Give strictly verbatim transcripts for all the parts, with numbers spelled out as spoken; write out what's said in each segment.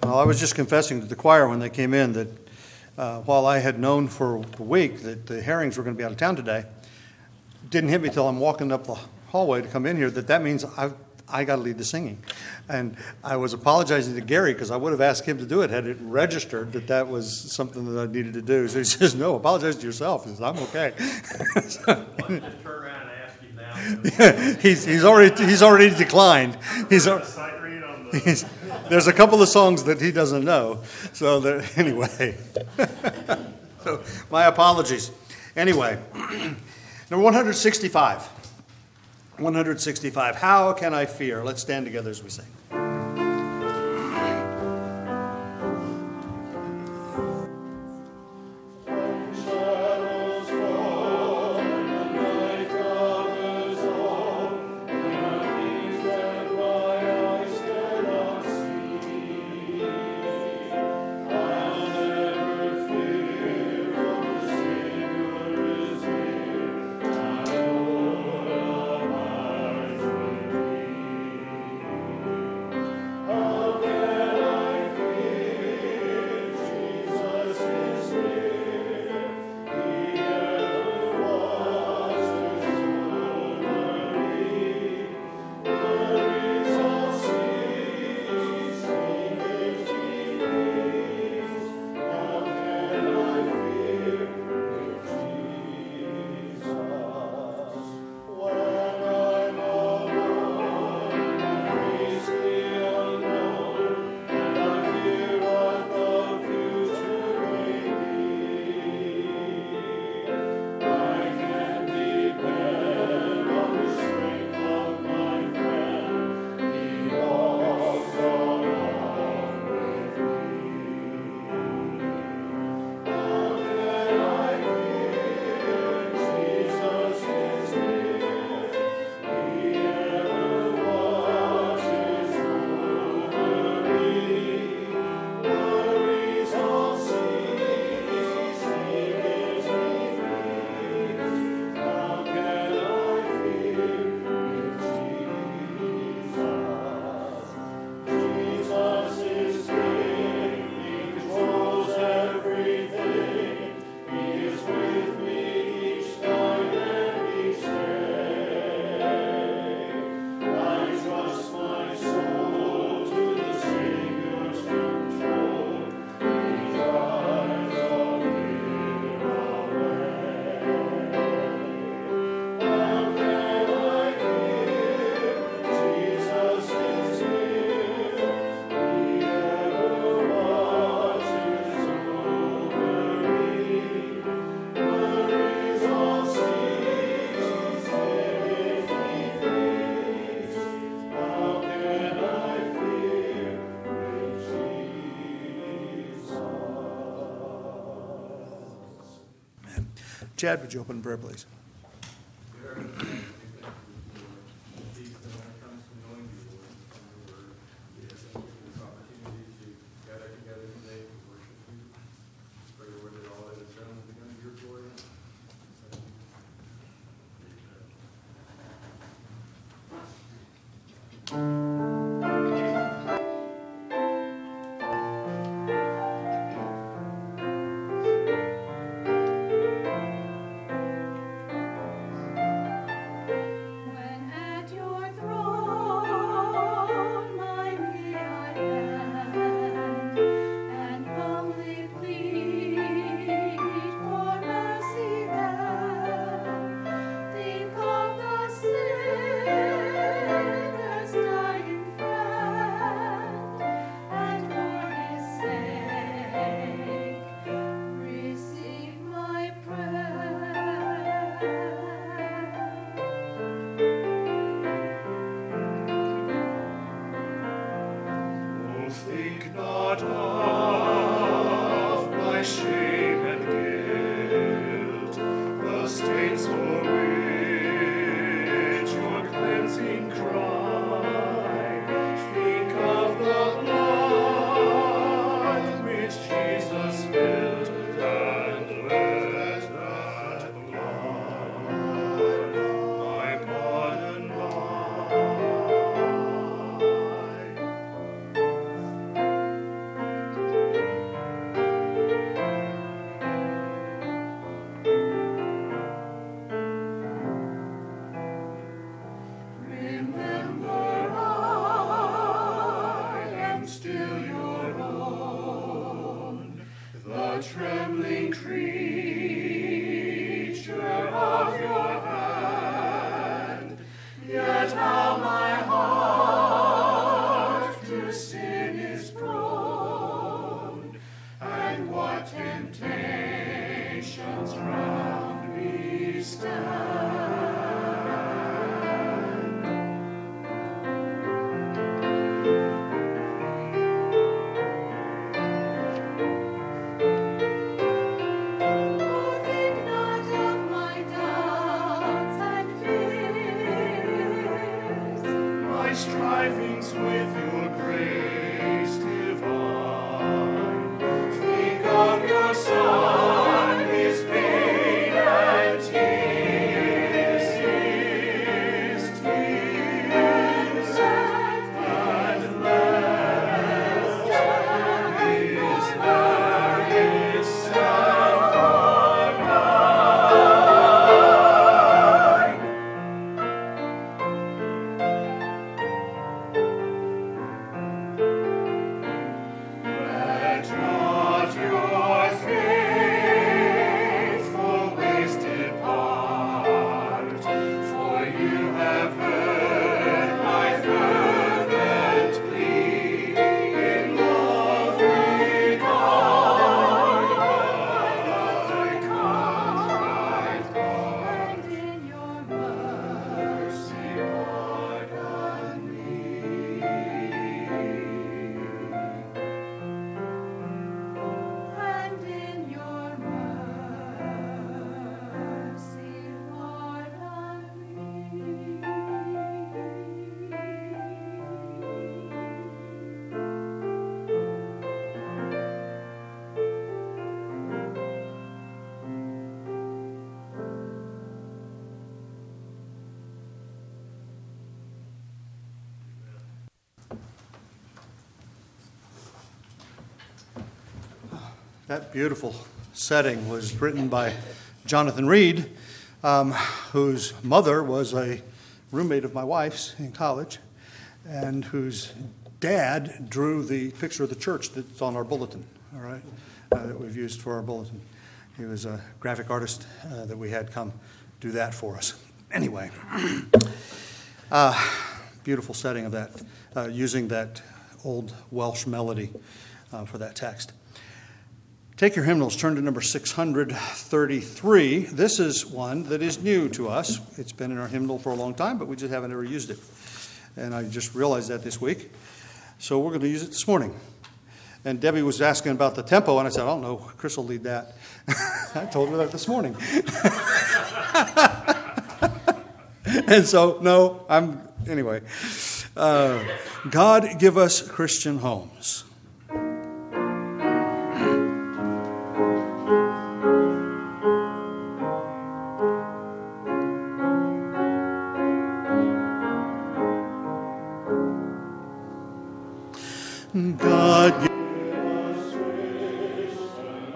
Well, I was just confessing to the choir when they came in that uh, while I had known for a week that the Herrings were going to be out of town today, it didn't hit me till I'm walking up the hallway to come in here that that means I I got to lead the singing. And I was apologizing to Gary because I would have asked him to do it had it registered that that was something that I needed to do. So he says, no, apologize to yourself. He says, I'm okay. so, Let's just turn around and ask him now. Yeah, he's, he's, already, he's already declined. He's, he's, there's a couple of songs that he doesn't know. So there, anyway, so my apologies. Anyway, number one hundred sixty-five. one hundred sixty-five. How can I fear? Let's stand together as we sing. Chad, would you open prayer, please? sin is prone, and what temptations round me stand. Strivings with your grace divine. Think of your Son, his pain and tears, his tears, and left his marriage stand for mine. Let not your faithful ways depart, for you have heard my fervent plea in love regard my contrite heart, and in your mercy pardon me. And in your mercy pardon That beautiful setting was written by Jonathan Reed, um, whose mother was a roommate of my wife's in college, and whose dad drew the picture of the church that's on our bulletin, all right, uh, that we've used for our bulletin. He was a graphic artist uh, that we had come do that for us. Anyway, uh, beautiful setting of that, uh, using that old Welsh melody uh, for that text. Take your hymnals, turn to number six hundred thirty-three. This is one that is new to us. It's been in our hymnal for a long time, but we just haven't ever used it. And I just realized that this week. So we're going to use it this morning. And Debbie was asking about the tempo, and I said, I don't know, Chris will lead that. I told her that this morning. And so, no, I'm, anyway. Uh, God give us Christian homes. God give us Christian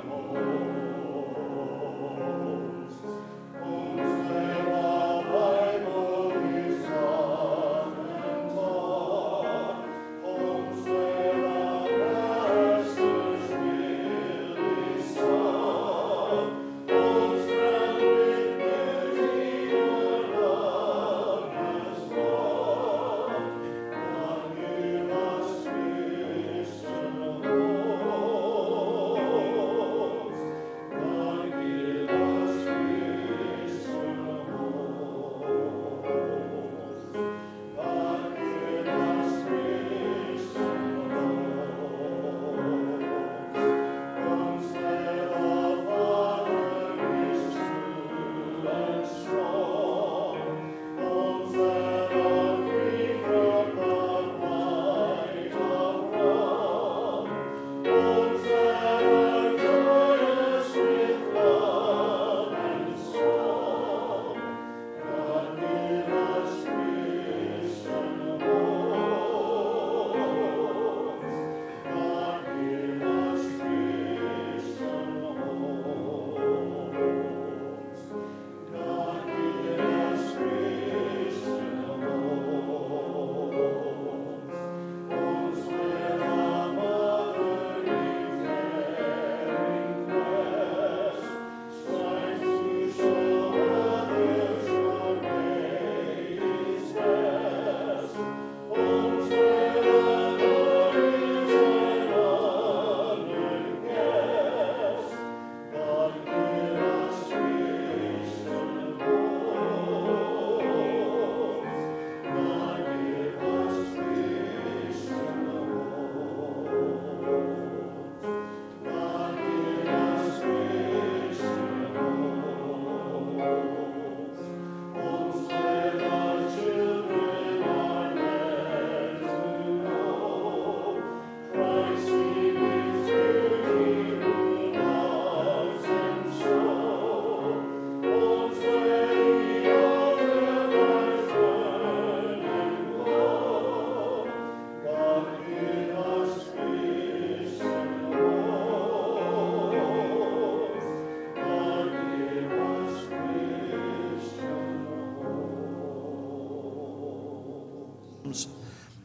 homes, homes where our Bible is sung and taught, homes where our pastor's will is sought, homes crowned with mercy your love has brought. God give us Christian homes.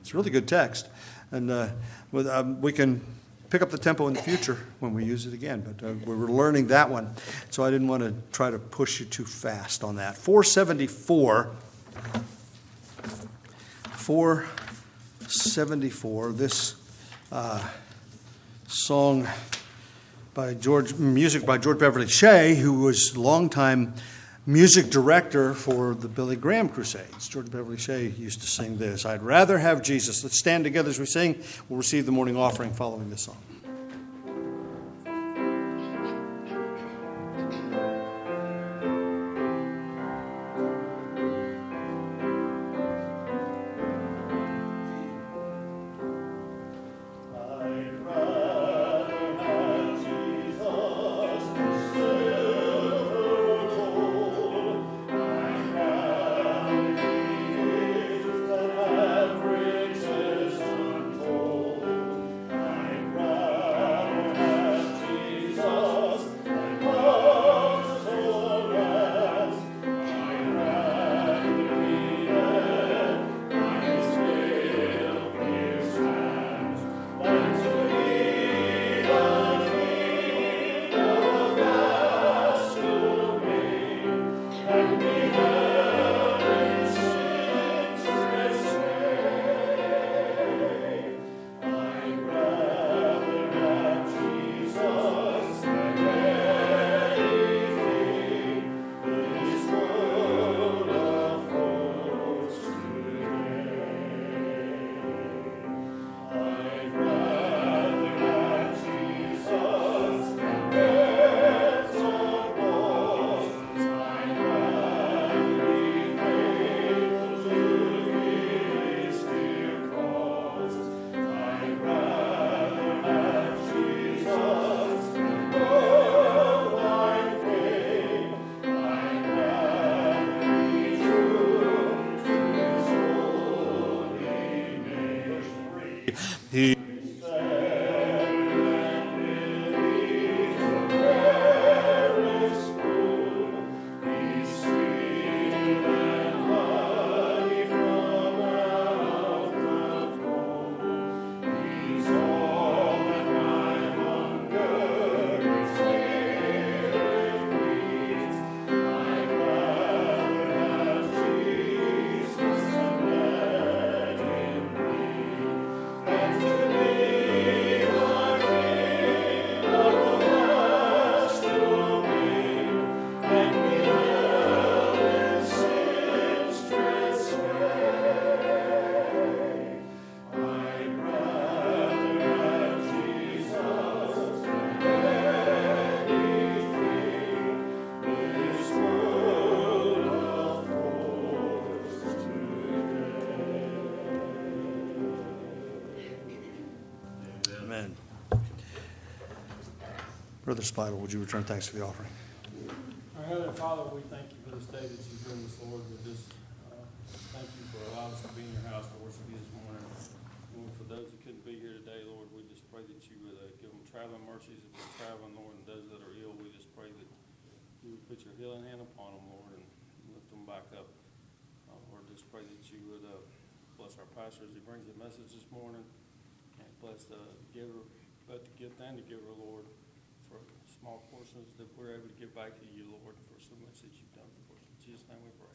It's a really good text. And uh, with, um, we can pick up the tempo in the future when we use it again. But uh, we were learning that one. So I didn't want to try to push you too fast on that. four seventy-four. four seventy-four. This uh, song by George, music by George Beverly Shea, who was longtime music director for the Billy Graham Crusades. George Beverly Shea used to sing this. I'd rather have Jesus. Let's stand together as we sing. We'll receive the morning offering following this song. Brother Spidle, would you return thanks for the offering? Our Heavenly Father, we thank you for this day that you've given us, Lord. We just uh, thank you for allowing us to be in your house to worship you this morning. Lord, for those who couldn't be here today, Lord, we just pray that you would uh, give them traveling mercies if they're traveling, Lord, and those that are ill, we just pray that you would put your healing hand upon them, Lord, and lift them back up. Uh, Lord, just pray that you would uh, bless our pastor as he brings the message this morning, and bless the giver, let the gift and the giver, Lord, for small portions that we're able to give back to you, Lord, for so much that you've done for us. In Jesus' name we pray.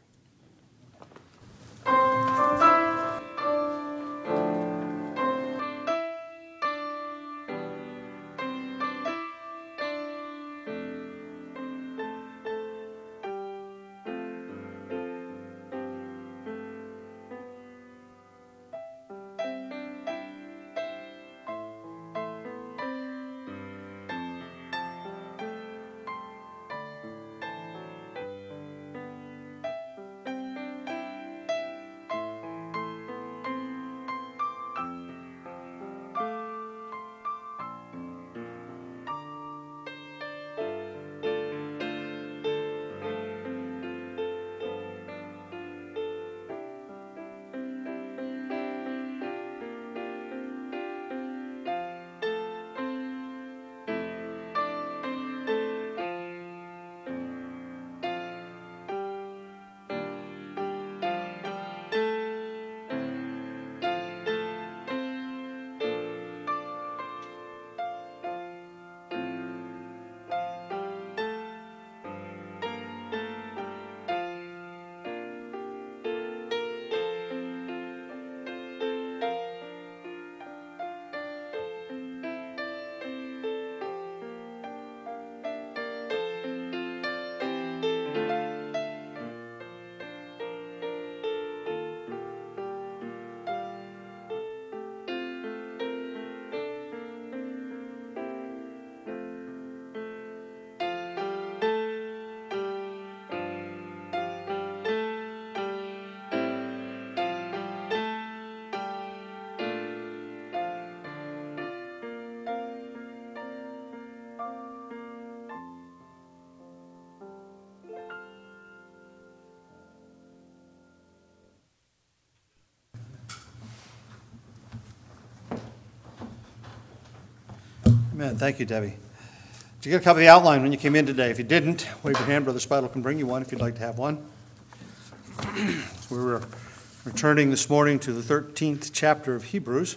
Amen. Thank you, Debbie. Did you get a copy of the outline when you came in today? If you didn't, wave your hand. Brother Speidel can bring you one if you'd like to have one. So we were returning this morning to the thirteenth chapter of Hebrews.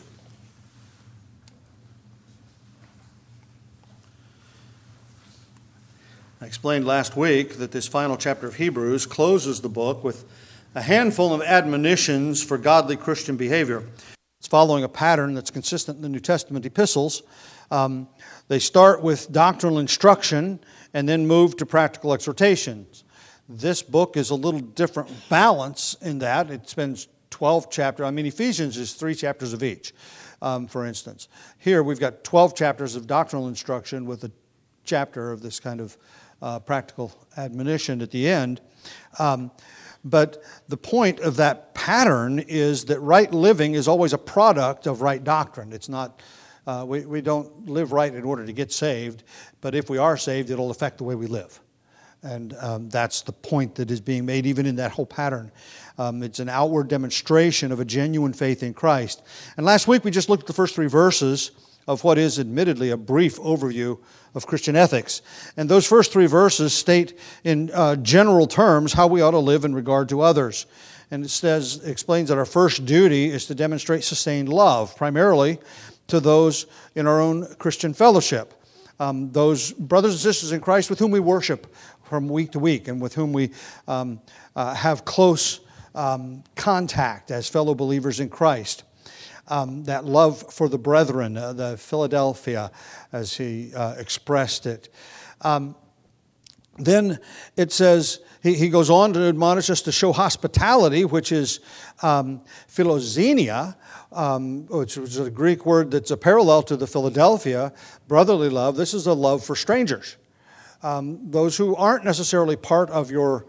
I explained last week that this final chapter of Hebrews closes the book with a handful of admonitions for godly Christian behavior. It's following a pattern that's consistent in the New Testament epistles. Um, they start with doctrinal instruction and then move to practical exhortations. This book is a little different balance in that. It spends twelve chapters. I mean, Ephesians is three chapters of each, um, for instance. Here we've got twelve chapters of doctrinal instruction with a chapter of this kind of uh, practical admonition at the end. Um, But the point of that pattern is that right living is always a product of right doctrine. It's not, uh, we, we don't live right in order to get saved, but if we are saved, it'll affect the way we live. And um, that's the point that is being made even in that whole pattern. Um, it's an outward demonstration of a genuine faith in Christ. And last week we just looked at the first three verses of what is admittedly a brief overview of Christian ethics. And those first three verses state in uh, general terms how we ought to live in regard to others. And it says, explains that our first duty is to demonstrate sustained love, primarily to those in our own Christian fellowship, um, those brothers and sisters in Christ with whom we worship from week to week and with whom we um, uh, have close um, contact as fellow believers in Christ. Um, that love for the brethren, uh, the Philadelphia, as he uh, expressed it. Um, then it says, he, he goes on to admonish us to show hospitality, which is um, philoxenia, um, which is a Greek word that's a parallel to the Philadelphia, brotherly love. This is a love for strangers, um, those who aren't necessarily part of your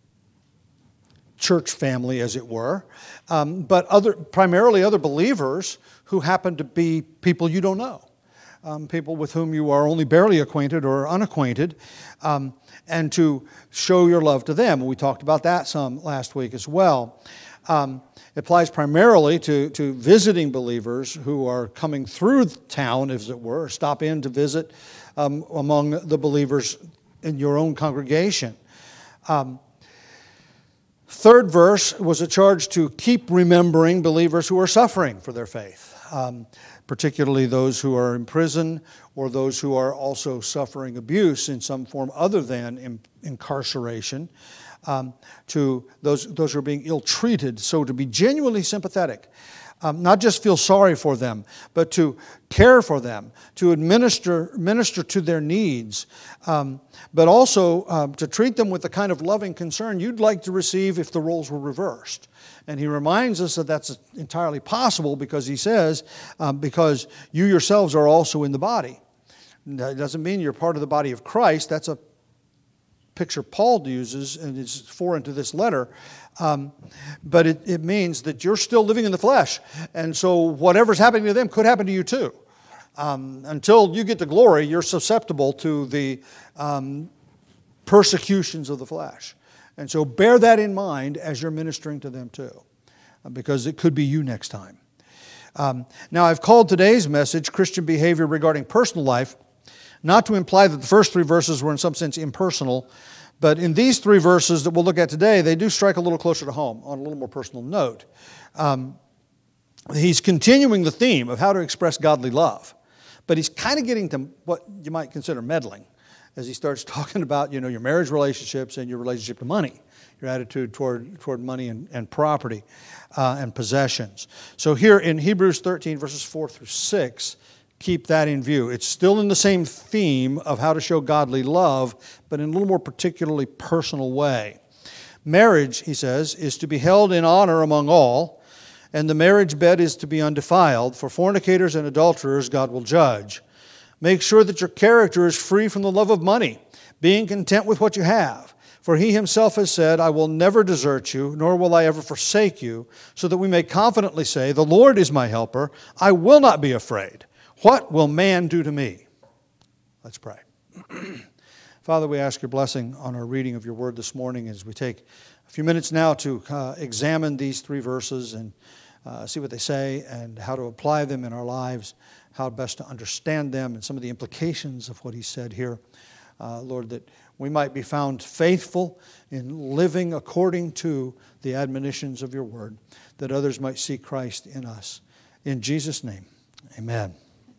church family, as it were, um, but other, primarily other believers who happen to be people you don't know, um, people with whom you are only barely acquainted or unacquainted, um, and to show your love to them. We talked about that some last week as well. Um, it applies primarily to, to visiting believers who are coming through town, as it were, stop in to visit um, among the believers in your own congregation. Um, Third verse was a charge to keep remembering believers who are suffering for their faith, um, particularly those who are in prison or those who are also suffering abuse in some form other than in, incarceration, um, to those, those who are being ill-treated. So to be genuinely sympathetic, um, not just feel sorry for them, but to care for them, to administer, minister to their needs, um, but also um, to treat them with the kind of loving concern you'd like to receive if the roles were reversed. And he reminds us that that's entirely possible because he says, um, because you yourselves are also in the body. That doesn't mean you're part of the body of Christ. That's a picture Paul uses and is foreign to this letter. Um, but it, it means that you're still living in the flesh. And so whatever's happening to them could happen to you too. Um, until you get to glory, you're susceptible to the um, persecutions of the flesh. And so bear that in mind as you're ministering to them too, because it could be you next time. Um, now, I've called today's message Christian Behavior Regarding Personal Life, not to imply that the first three verses were in some sense impersonal, but in these three verses that we'll look at today, they do strike a little closer to home on a little more personal note. Um, he's continuing the theme of how to express godly love, but he's kind of getting to what you might consider meddling as he starts talking about, you know, your marriage relationships and your relationship to money, your attitude toward, toward money and, and property uh, and possessions. So here in Hebrews thirteen, verses four through six, keep that in view. It's still in the same theme of how to show godly love, but in a little more particularly personal way. Marriage, he says, is to be held in honor among all, and the marriage bed is to be undefiled. For fornicators and adulterers God will judge. Make sure that your character is free from the love of money, being content with what you have. For he himself has said, I will never desert you, nor will I ever forsake you, so that we may confidently say, the Lord is my helper, I will not be afraid. What will man do to me? Let's pray. Father, we ask your blessing on our reading of your word this morning as we take a few minutes now to uh, examine these three verses and uh, see what they say and how to apply them in our lives. how best to understand them and some of the implications of what he said here. Uh, Lord, that we might be found faithful in living according to the admonitions of your word, that others might see Christ in us. In Jesus' name, amen.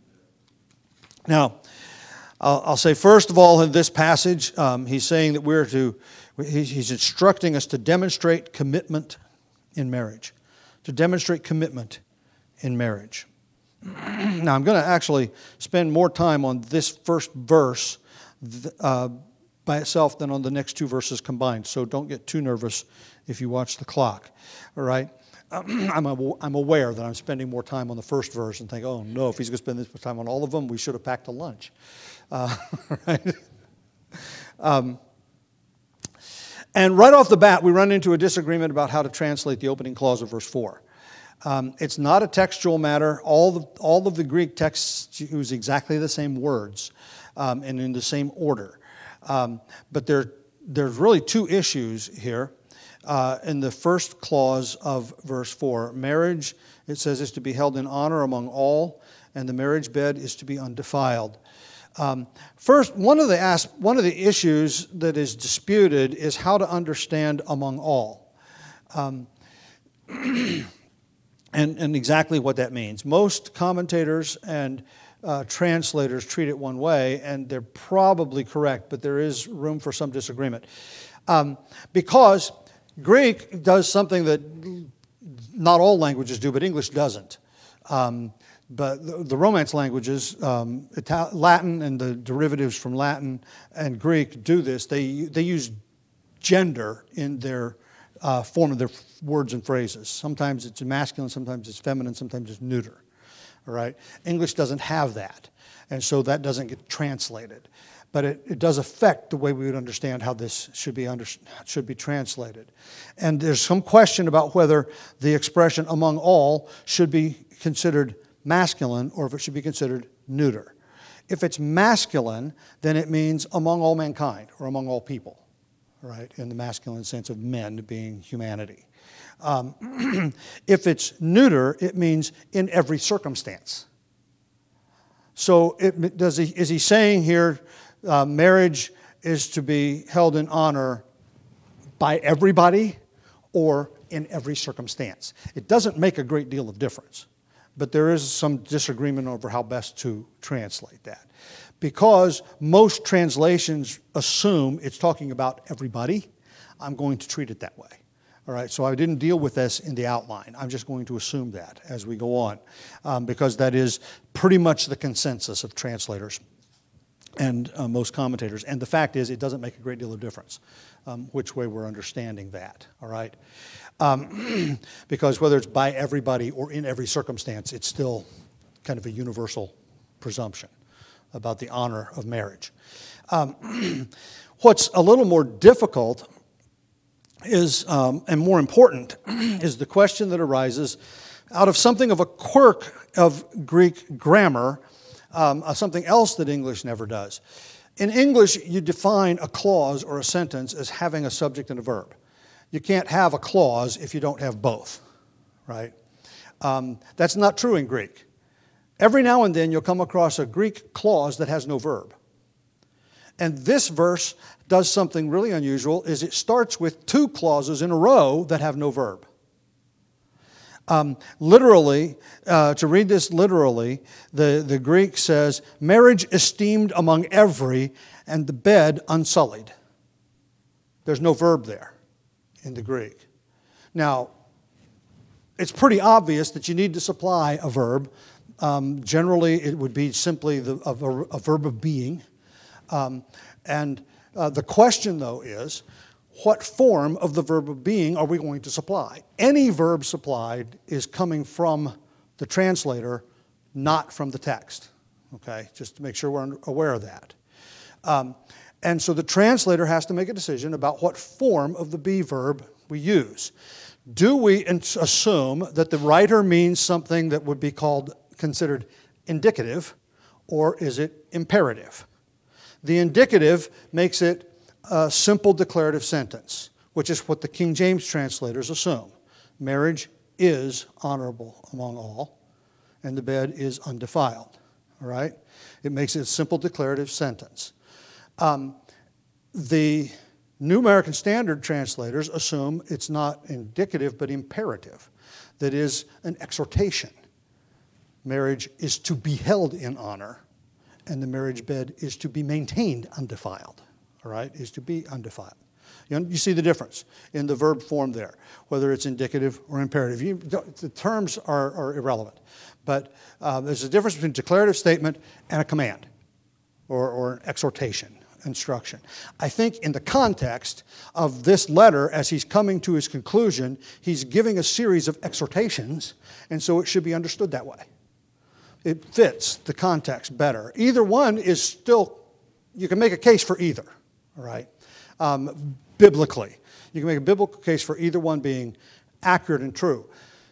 Now, I'll, I'll say first of all in this passage, um, he's saying that we're to, he's instructing us to demonstrate commitment in marriage. To demonstrate commitment in marriage. Now, I'm going to actually spend more time on this first verse uh, by itself than on the next two verses combined. So don't get too nervous if you watch the clock. All right? I'm, I'm aware that I'm spending more time on the first verse and think, oh no, if he's going to spend this much time on all of them, we should have packed a lunch. Uh, right? Um, and right off the bat, we run into a disagreement about how to translate the opening clause of verse four. Um, it's not a textual matter. All, the, all of the Greek texts use exactly the same words um, and in the same order. Um, but there, there's really two issues here. Uh, in the first clause of verse four, marriage, it says, is to be held in honor among all, and the marriage bed is to be undefiled. Um, first, one of the as- one of the issues that is disputed is how to understand among all, um, and, and exactly what that means. Most commentators and uh, translators treat it one way, and they're probably correct, but there is room for some disagreement. Um, because Greek does something that not all languages do, but English doesn't. Um, but the, the Romance languages, um, Ital- Latin and the derivatives from Latin and Greek do this. They they use gender in their uh, form of their words and phrases. Sometimes it's masculine, sometimes it's feminine, sometimes it's neuter. All right. English doesn't have that, and so that doesn't get translated. But it, it does affect the way we would understand how this should be under, should be translated. And there's some question about whether the expression among all should be considered masculine or if it should be considered neuter. If it's masculine, then it means among all mankind or among all people, right? In the masculine sense of men being humanity. Um, if it's neuter, it means in every circumstance. So it, does he, is he saying here, Uh, marriage is to be held in honor by everybody or in every circumstance? It doesn't make a great deal of difference, but there is some disagreement over how best to translate that. Because most translations assume it's talking about everybody, I'm going to treat it that way. All right, so I didn't deal with this in the outline. I'm just going to assume that as we go on, um, because that is pretty much the consensus of translators and uh, most commentators. And the fact is, it doesn't make a great deal of difference um, which way we're understanding that, all right? Um, because whether it's by everybody or in every circumstance, it's still kind of a universal presumption about the honor of marriage. Um, what's a little more difficult is, um, and more important, is the question that arises out of something of a quirk of Greek grammar, Um, uh, something else that English never does. In English, you define a clause or a sentence as having a subject and a verb. You can't have a clause if you don't have both, right? Um, that's not true in Greek. Every now and then you'll come across a Greek clause that has no verb. And this verse does something really unusual, is it starts with two clauses in a row that have no verb. Um, literally, uh, to read this literally, the, the Greek says, marriage esteemed among every, and the bed unsullied. There's no verb there in the Greek. Now, it's pretty obvious that you need to supply a verb. Um, generally, it would be simply the, a, a verb of being. Um, and uh, the question, though, is, what form of the verb of being are we going to supply? Any verb supplied is coming from the translator, not from the text. Okay, just to make sure we're aware of that. Um, and so the translator has to make a decision about what form of the be verb we use. Do we assume that the writer means something that would be called, considered indicative, or is it imperative? The indicative makes it a simple declarative sentence, which is what the King James translators assume. Marriage is honorable among all, and the bed is undefiled. all right? It makes it a simple declarative sentence. Um, the New American Standard translators assume it's not indicative but imperative. That is an exhortation. Marriage is to be held in honor, and the marriage bed is to be maintained undefiled, all right? Is to be undefiled. You, you see the difference in the verb form there, whether it's indicative or imperative. You, the terms are, are irrelevant, but uh, there's a difference between a declarative statement and a command or, or an exhortation, instruction. I think in the context of this letter, as he's coming to his conclusion, he's giving a series of exhortations, and so it should be understood that way. It fits the context better. Either one is still, you can make a case for either, all right? Um, biblically. You can make a biblical case for either one being accurate and true.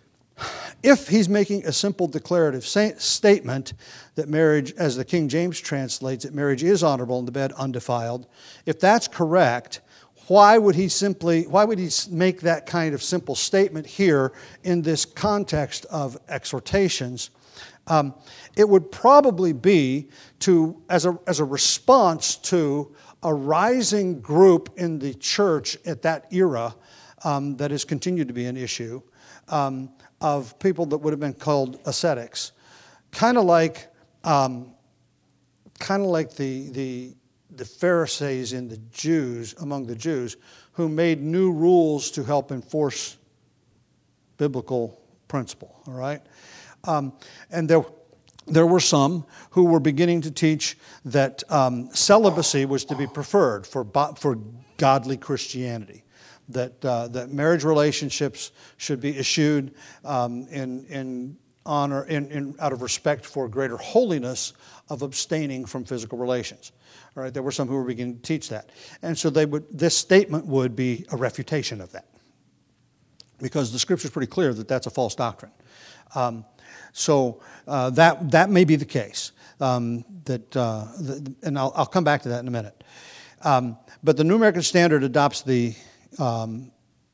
If he's making a simple declarative sa- statement that marriage, as the King James translates it, marriage is honorable and the bed undefiled, if that's correct, why would he simply, why would he make that kind of simple statement here in this context of exhortations? Um, it would probably be to as a as a response to a rising group in the church at that era um, that has continued to be an issue um, of people that would have been called ascetics, kind of like um, kind of like the the the Pharisees in the Jews among the Jews who made new rules to help enforce biblical principle. All right. Um, and there, there were some who were beginning to teach that um, celibacy was to be preferred for for godly Christianity, that uh, that marriage relationships should be eschewed um, in in honor in, in out of respect for greater holiness of abstaining from physical relations. All right, there were some who were beginning to teach that, and so they would. This statement would be a refutation of that, because the Scripture is pretty clear that that's a false doctrine. Um, So uh, that that may be the case. Um, that uh, the, and I'll, I'll come back to that in a minute. Um, but the New American Standard adopts the um,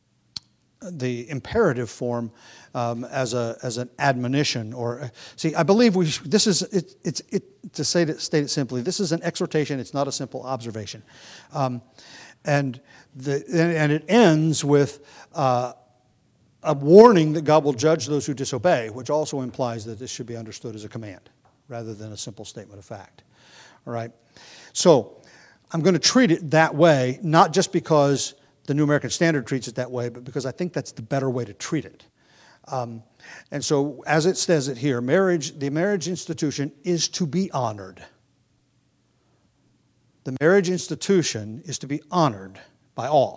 the imperative form um, as a as an admonition. Or see, I believe we this is it, it's it to say it, state it simply. This is an exhortation. It's not a simple observation, um, and the and it ends with. Uh, A warning that God will judge those who disobey, which also implies that this should be understood as a command rather than a simple statement of fact. All right? So I'm going to treat it that way, not just because the New American Standard treats it that way, but because I think that's the better way to treat it. Um, and so as it says it here, marriage, the marriage institution is to be honored. The marriage institution is to be honored by all.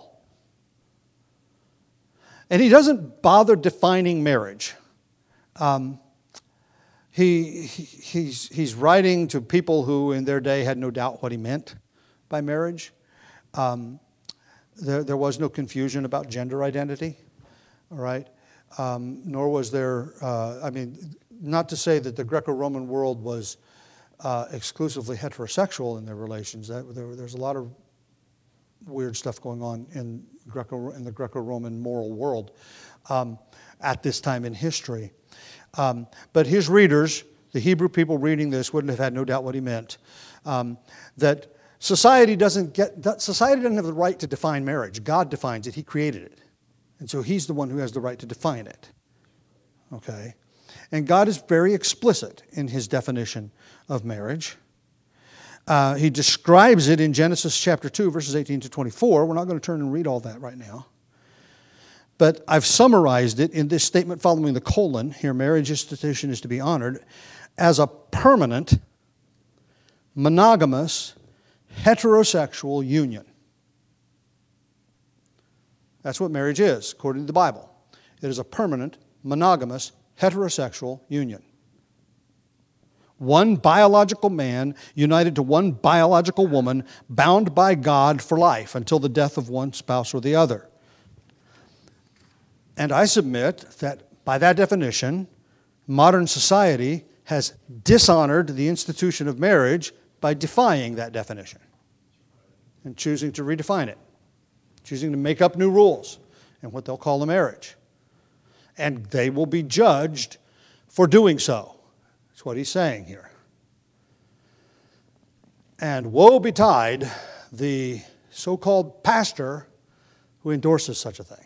And he doesn't bother defining marriage. Um, he, he he's he's writing to people who in their day had no doubt what he meant by marriage. Um, there there was no confusion about gender identity, all right. Um, nor was there. Uh, I mean, not to say that the Greco-Roman world was uh, exclusively heterosexual in their relations. That there, there's a lot of weird stuff going on in Greco in the Greco-Roman moral world um, at this time in history. Um, but his readers, the Hebrew people reading this, wouldn't have had no doubt what he meant. Um, that society doesn't get that society doesn't have the right to define marriage. God defines it. He created it, and so He's the one who has the right to define it. Okay, and God is very explicit in His definition of marriage. Uh, he describes it in Genesis chapter two, verses eighteen to twenty-four. We're not going to turn and read all that right now. But I've summarized it in this statement following the colon. Here, marriage institution is to be honored as a permanent, monogamous, heterosexual union. That's what marriage is, according to the Bible. It is a permanent, monogamous, heterosexual union. One biological man united to one biological woman, bound by God for life until the death of one spouse or the other. And I submit that by that definition, modern society has dishonored the institution of marriage by defying that definition and choosing to redefine it, choosing to make up new rules and what they'll call a marriage. And they will be judged for doing so. That's what he's saying here. And woe betide the so-called pastor who endorses such a thing.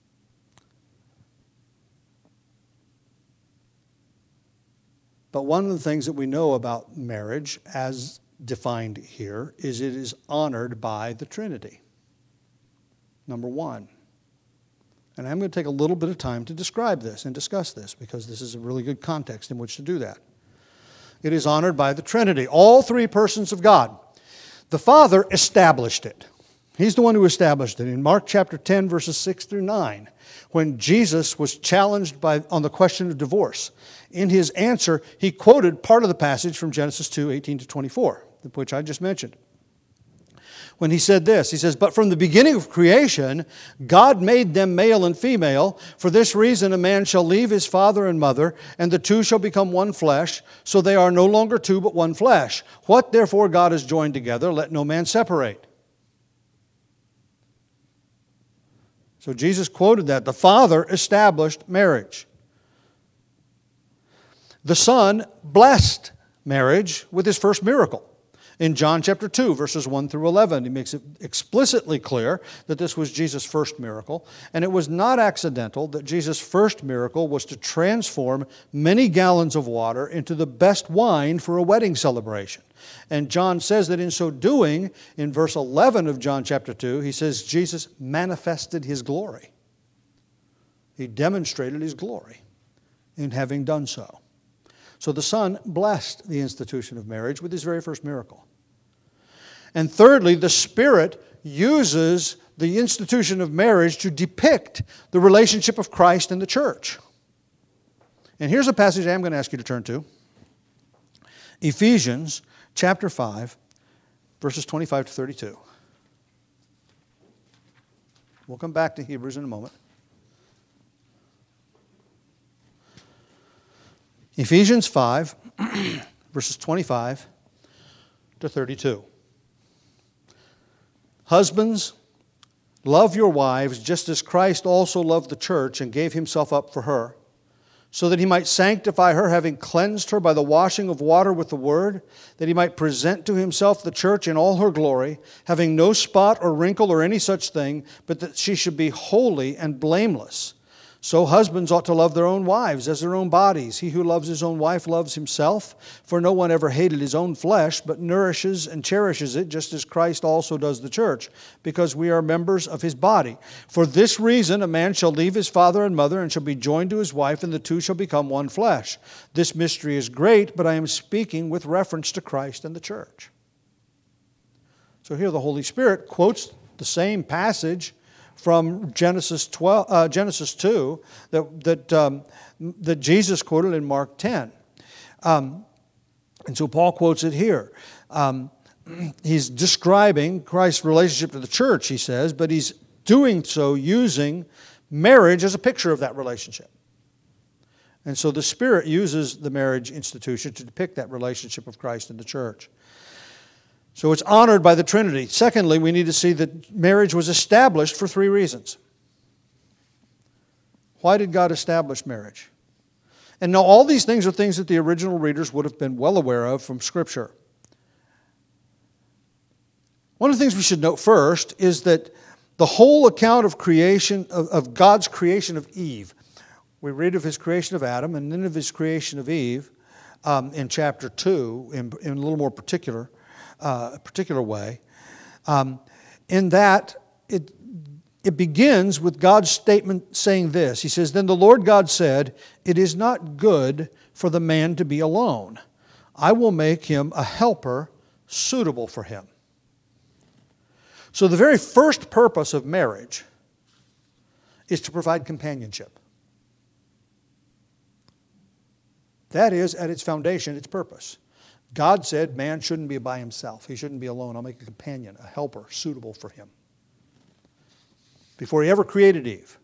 But one of the things that we know about marriage, as defined here, is it is honored by the Trinity. Number one. And I'm going to take a little bit of time to describe this and discuss this, because this is a really good context in which to do that. It is honored by the Trinity, all three persons of God. The Father established it. He's the one who established it. In Mark chapter ten, verses six through nine, when Jesus was challenged by, on the question of divorce, in his answer, he quoted part of the passage from Genesis two, eighteen to twenty-four, which I just mentioned. When he said this, he says, "But from the beginning of creation, God made them male and female. For this reason, a man shall leave his father and mother, and the two shall become one flesh. So they are no longer two, but one flesh. What therefore God has joined together, let no man separate." So Jesus quoted that. The Father established marriage. The Son blessed marriage with his first miracle. In John chapter two, verses one through eleven, he makes it explicitly clear that this was Jesus' first miracle. And it was not accidental that Jesus' first miracle was to transform many gallons of water into the best wine for a wedding celebration. And John says that in so doing, in verse eleven of John chapter two, he says Jesus manifested his glory. He demonstrated his glory in having done so. So the Son blessed the institution of marriage with his very first miracle. And thirdly, the Spirit uses the institution of marriage to depict the relationship of Christ and the church. And here's a passage I'm going to ask you to turn to. Ephesians chapter five, verses twenty-five to thirty-two. We'll come back to Hebrews in a moment. Ephesians five, verses twenty-five to thirty-two. "Husbands, love your wives, just as Christ also loved the church and gave himself up for her, so that he might sanctify her, having cleansed her by the washing of water with the word, that he might present to himself the church in all her glory, having no spot or wrinkle or any such thing, but that she should be holy and blameless. So husbands ought to love their own wives as their own bodies. He who loves his own wife loves himself. For no one ever hated his own flesh, but nourishes and cherishes it, just as Christ also does the church, because we are members of his body. For this reason a man shall leave his father and mother and shall be joined to his wife, and the two shall become one flesh. This mystery is great, but I am speaking with reference to Christ and the church." So here the Holy Spirit quotes the same passage from Genesis twelve, uh, Genesis two, that that um, that Jesus quoted in Mark ten, um, and so Paul quotes it here. Um, he's describing Christ's relationship to the church, he says, but he's doing so using marriage as a picture of that relationship. And so the Spirit uses the marriage institution to depict that relationship of Christ and the church. So it's honored by the Trinity. Secondly, we need to see that marriage was established for three reasons. Why did God establish marriage? And now all these things are things that the original readers would have been well aware of from Scripture. One of the things we should note first is that the whole account of creation, of, of God's creation of Eve, we read of his creation of Adam and then of his creation of Eve um, in chapter two, in, in a little more particular Uh, a particular way, um, in that it, it begins with God's statement saying this. He says, "Then the Lord God said, it is not good for the man to be alone. I will make him a helper suitable for him." So the very first purpose of marriage is to provide companionship. That is, at its foundation, its purpose. God said man shouldn't be by himself. He shouldn't be alone. I'll make a companion, a helper, suitable for him. Before he ever created Eve.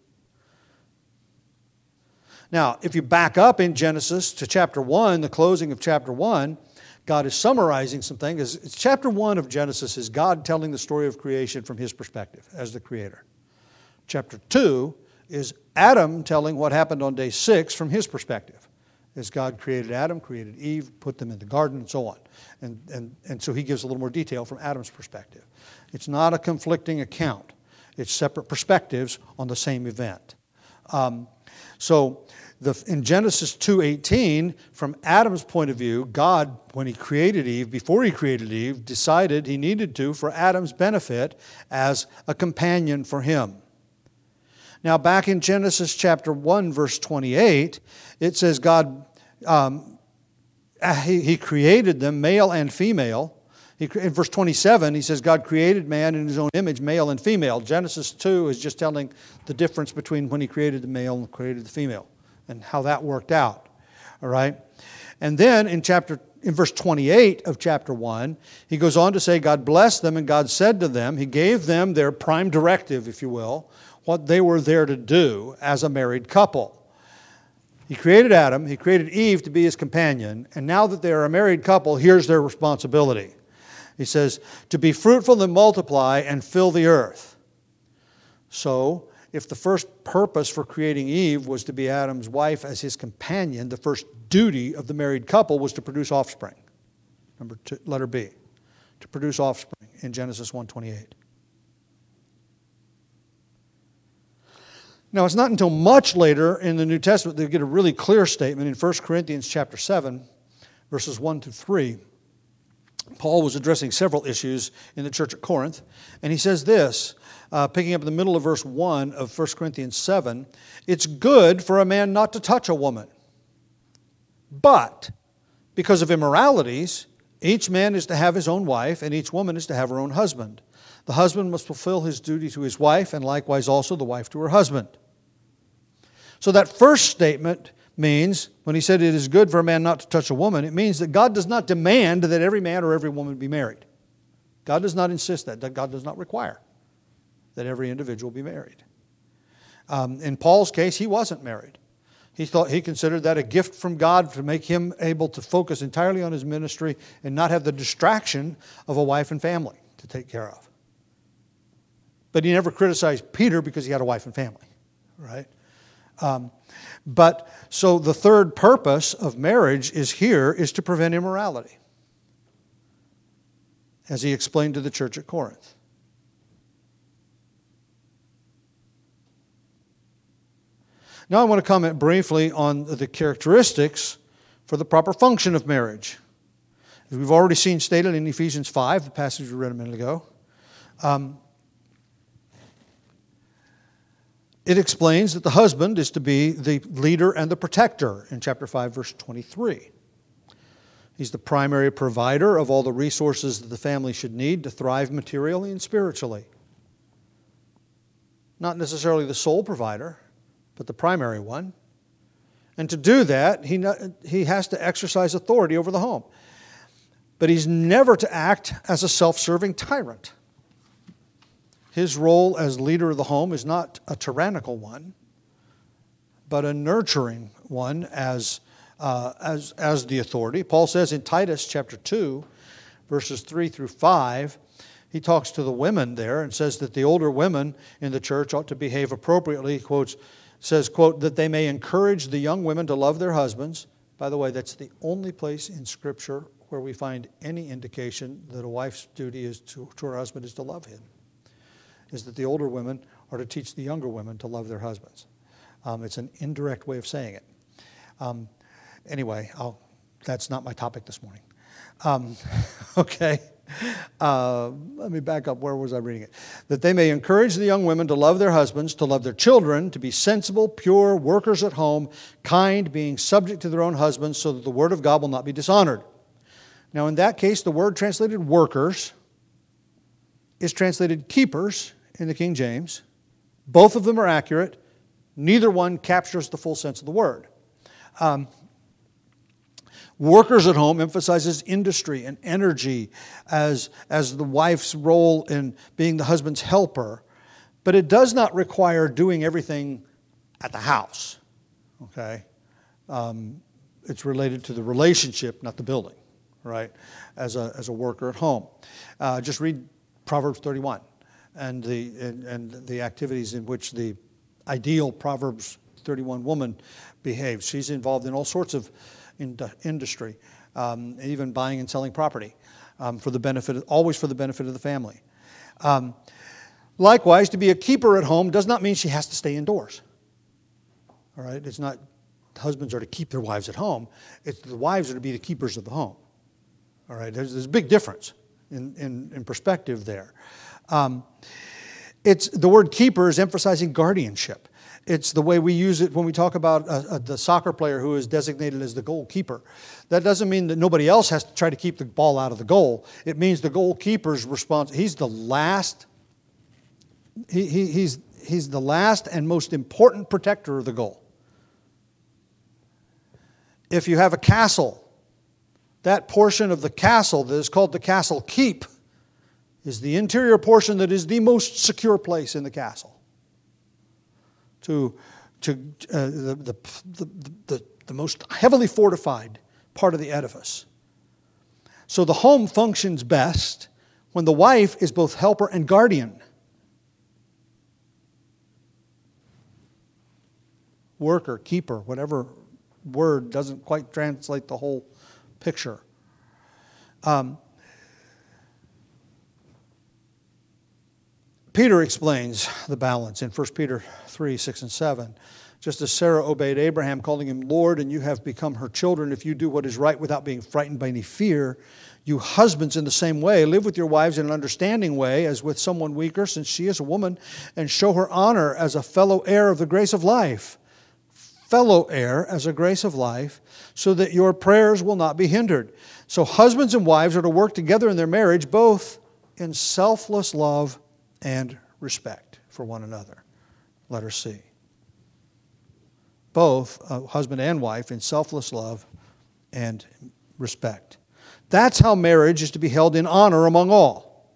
Now, if you back up in Genesis to chapter one, the closing of chapter one, God is summarizing some things. It's chapter one of Genesis is God telling the story of creation from his perspective as the creator. Chapter two is Adam telling what happened on day six from his perspective as God created Adam, created Eve, put them in the garden, and so on. And, and, and so he gives a little more detail from Adam's perspective. It's not a conflicting account. It's separate perspectives on the same event. Um, so the, in Genesis two eighteen, from Adam's point of view, God, when he created Eve, before he created Eve, decided he needed to, for Adam's benefit, as a companion for him. Now, back in Genesis chapter one, verse twenty-eight, it says God, um, he, he created them, male and female. He, in verse twenty-seven, he says God created man in his own image, male and female. Genesis two is just telling the difference between when he created the male and created the female and how that worked out. All right? And then in chapter in verse twenty-eight of chapter one, he goes on to say God blessed them and God said to them, he gave them their prime directive, if you will, what they were there to do as a married couple. He created Adam, he created Eve to be his companion, and now that they are a married couple, here's their responsibility. He says, to be fruitful and multiply and fill the earth. So, if the first purpose for creating Eve was to be Adam's wife as his companion, the first duty of the married couple was to produce offspring. Number two, letter B, to produce offspring in Genesis one twenty-eight. Now, it's not until much later in the New Testament that we get a really clear statement in First Corinthians chapter seven, verses one to three. Paul was addressing several issues in the church at Corinth, and he says this, uh, picking up in the middle of verse one of First Corinthians seven, it's good for a man not to touch a woman, but because of immoralities, each man is to have his own wife, and each woman is to have her own husband. The husband must fulfill his duty to his wife, and likewise also the wife to her husband. So that first statement means, when he said it is good for a man not to touch a woman, it means that God does not demand that every man or every woman be married. God does not insist that. That God does not require that every individual be married. Um, in Paul's case, he wasn't married. He thought he considered that a gift from God to make him able to focus entirely on his ministry and not have the distraction of a wife and family to take care of. But he never criticized Peter because he had a wife and family, right? Um, but so the third purpose of marriage is here is to prevent immorality, as he explained to the church at Corinth. Now I want to comment briefly on the characteristics for the proper function of marriage. As we've already seen stated in Ephesians five, the passage we read a minute ago, um, it explains that the husband is to be the leader and the protector in chapter five, verse twenty-three. He's the primary provider of all the resources that the family should need to thrive materially and spiritually. Not necessarily the sole provider, but the primary one. And to do that, he, he has to exercise authority over the home. But he's never to act as a self-serving tyrant. His role as leader of the home is not a tyrannical one, but a nurturing one as, uh, as, as the authority. Paul says in Titus chapter two, verses three through five, he talks to the women there and says that the older women in the church ought to behave appropriately. He quotes, says, quote, that they may encourage the young women to love their husbands. By the way, that's the only place in Scripture where we find any indication that a wife's duty is to, to her husband is to love him. Is that the older women are to teach the younger women to love their husbands. Um, it's an indirect way of saying it. Um, anyway, I'll, that's not my topic this morning. Um, okay. Uh, let me back up. Where was I reading it? That they may encourage the young women to love their husbands, to love their children, to be sensible, pure, workers at home, kind, being subject to their own husbands, so that the word of God will not be dishonored. Now, in that case, the word translated workers is translated keepers in the King James. Both of them are accurate. Neither one captures the full sense of the word. Um, workers at home emphasizes industry and energy as, as the wife's role in being the husband's helper. But it does not require doing everything at the house. Okay? Um, it's related to the relationship, not the building, right? As a, as a worker at home. Uh, just read Proverbs thirty-one. And the and, and the activities in which the ideal Proverbs thirty-one woman behaves. She's involved in all sorts of ind- industry, um, even buying and selling property um, for the benefit, always for the benefit of the family. Um, likewise, to be a keeper at home does not mean she has to stay indoors. All right, it's not husbands are to keep their wives at home. It's the wives are to be the keepers of the home. All right, there's, there's a big difference in, in, in perspective there. Um, it's the word keeper is emphasizing guardianship. It's the way we use it when we talk about uh, uh, the soccer player who is designated as the goalkeeper. That doesn't mean that nobody else has to try to keep the ball out of the goal. It means the goalkeeper's response. He's the last. He, he, he's he's the last and most important protector of the goal. If you have a castle, that portion of the castle that is called the castle keep is the interior portion that is the most secure place in the castle. To, to uh, the, the, the, the, the most heavily fortified part of the edifice. So the home functions best when the wife is both helper and guardian. Worker, keeper, whatever word doesn't quite translate the whole picture. Um, Peter explains the balance in First Peter three, six, and seven. Just as Sarah obeyed Abraham, calling him Lord, and you have become her children if you do what is right without being frightened by any fear, you husbands in the same way, live with your wives in an understanding way as with someone weaker, since she is a woman, and show her honor as a fellow heir of the grace of life. Fellow heir as a grace of life, so that your prayers will not be hindered. So husbands and wives are to work together in their marriage, both in selfless love and respect for one another. Letter C. Both uh, husband and wife in selfless love and respect. That's how marriage is to be held in honor among all.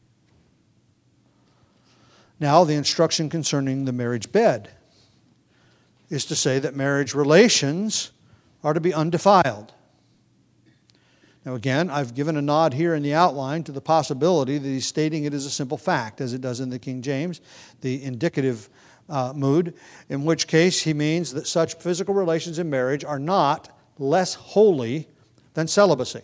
Now, the instruction concerning the marriage bed is to say that marriage relations are to be undefiled. Now again, I've given a nod here in the outline to the possibility that he's stating it as a simple fact, as it does in the King James, the indicative uh, mood, in which case he means that such physical relations in marriage are not less holy than celibacy.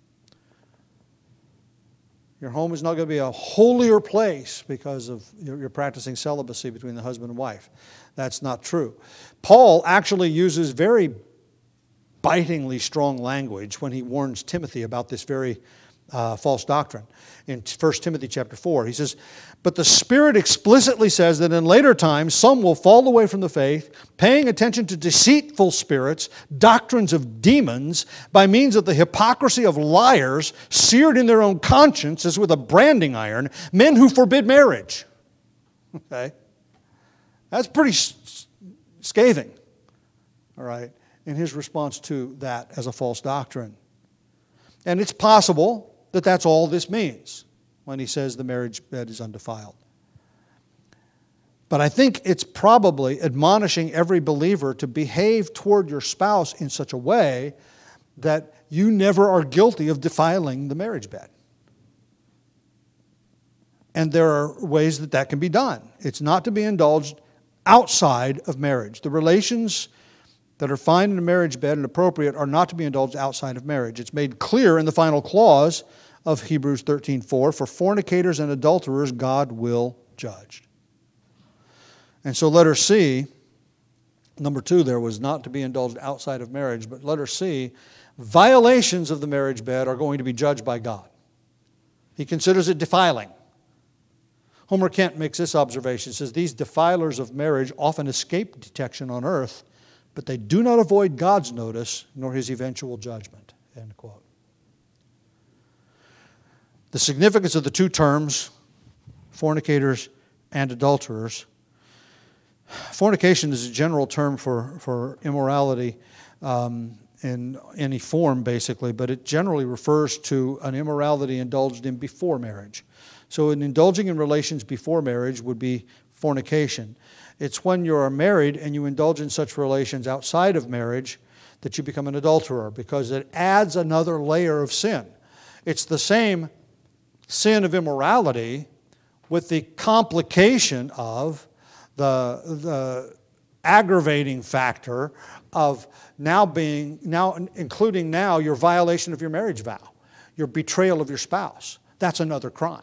Your home is not going to be a holier place because of you're practicing celibacy between the husband and wife. That's not true. Paul actually uses very bitingly strong language when he warns Timothy about this very uh, false doctrine. In First Timothy chapter four, he says, but the Spirit explicitly says that in later times some will fall away from the faith, paying attention to deceitful spirits, doctrines of demons, by means of the hypocrisy of liars, seared in their own conscience as with a branding iron, men who forbid marriage. Okay? That's pretty scathing, all right, in his response to that as a false doctrine. And it's possible that that's all this means when he says the marriage bed is undefiled. But I think it's probably admonishing every believer to behave toward your spouse in such a way that you never are guilty of defiling the marriage bed. And there are ways that that can be done. It's not to be indulged outside of marriage. The relations that are fine in a marriage bed and appropriate are not to be indulged outside of marriage. It's made clear in the final clause of Hebrews thirteen four, for fornicators and adulterers God will judge. And so letter C, number two there was not to be indulged outside of marriage, but letter C, violations of the marriage bed are going to be judged by God. He considers it defiling. Homer Kent makes this observation. He says, these defilers of marriage often escape detection on earth, but they do not avoid God's notice nor his eventual judgment. End quote. The significance of the two terms, fornicators and adulterers. Fornication is a general term for, for immorality um, in any form, basically, but it generally refers to an immorality indulged in before marriage. So in indulging in relations before marriage would be fornication. It's when you are married and you indulge in such relations outside of marriage that you become an adulterer, because it adds another layer of sin. It's the same sin of immorality with the complication of the, the aggravating factor of now being, now including now your violation of your marriage vow, your betrayal of your spouse. That's another crime.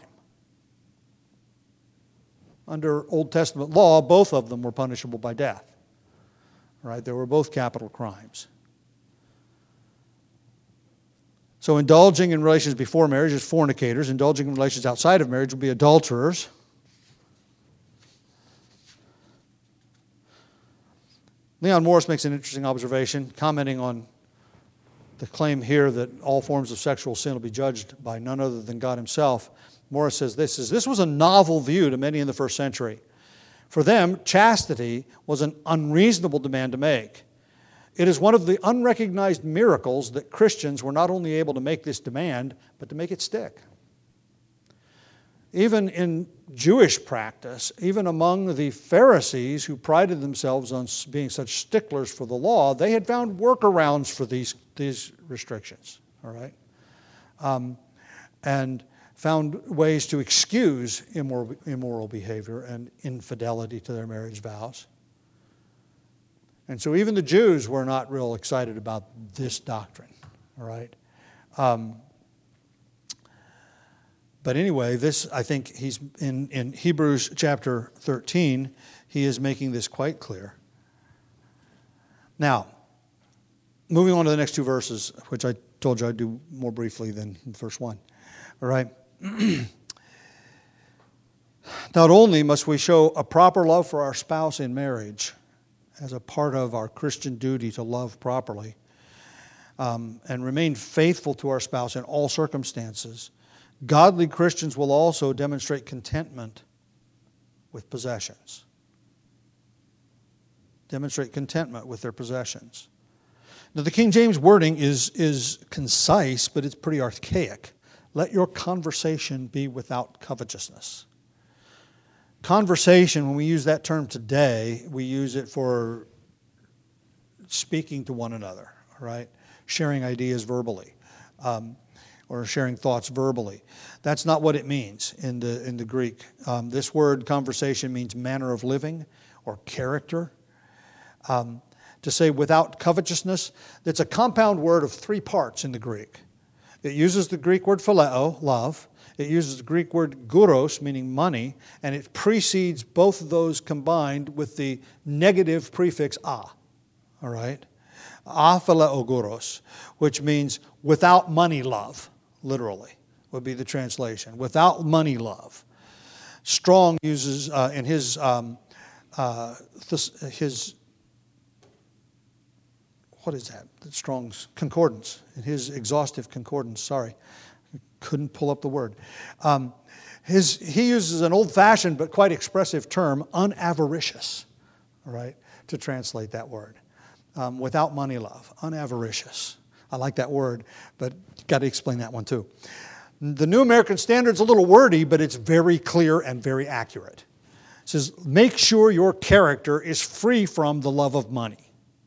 Under Old Testament law, both of them were punishable by death. Right? They were both capital crimes. So indulging in relations before marriage is fornicators. Indulging in relations outside of marriage would be adulterers. Leon Morris makes an interesting observation, commenting on the claim here that all forms of sexual sin will be judged by none other than God himself. Morris says this, is, this was a novel view to many in the first century. For them, chastity was an unreasonable demand to make. It is one of the unrecognized miracles that Christians were not only able to make this demand, but to make it stick. Even in Jewish practice, even among the Pharisees who prided themselves on being such sticklers for the law, they had found workarounds for these, these restrictions, all right? Um, and found ways to excuse immoral, immoral behavior and infidelity to their marriage vows. And so even the Jews were not real excited about this doctrine, all right? Um, but anyway, this, I think he's in, in Hebrews chapter thirteen, he is making this quite clear. Now, moving on to the next two verses, which I told you I'd do more briefly than verse one, all right? Not only must we show a proper love for our spouse in marriage as a part of our Christian duty to love properly um, and remain faithful to our spouse in all circumstances, godly Christians will also demonstrate contentment with possessions. Demonstrate contentment with their possessions. Now, the King James wording is, is concise, but it's pretty archaic. Let your conversation be without covetousness. Conversation, when we use that term today, we use it for speaking to one another, right? Sharing ideas verbally, um, or sharing thoughts verbally. That's not what it means in the in the Greek. Um, this word conversation means manner of living or character. Um, to say without covetousness, that's a compound word of three parts in the Greek. It uses the Greek word phileo, love. It uses the Greek word guros, meaning money, and it precedes both of those combined with the negative prefix a. All right? A phileo guros, which means without money love, literally, would be the translation. Without money love. Strong uses uh, in his um, uh, th- his what is that? The Strong's concordance, in his exhaustive concordance. Sorry. Couldn't pull up the word. Um, his, he uses an old-fashioned but quite expressive term, unavaricious, all right, to translate that word. Um, without money love, unavaricious. I like that word, but got to explain that one too. The New American Standard's a little wordy, but it's very clear and very accurate. It says, make sure your character is free from the love of money.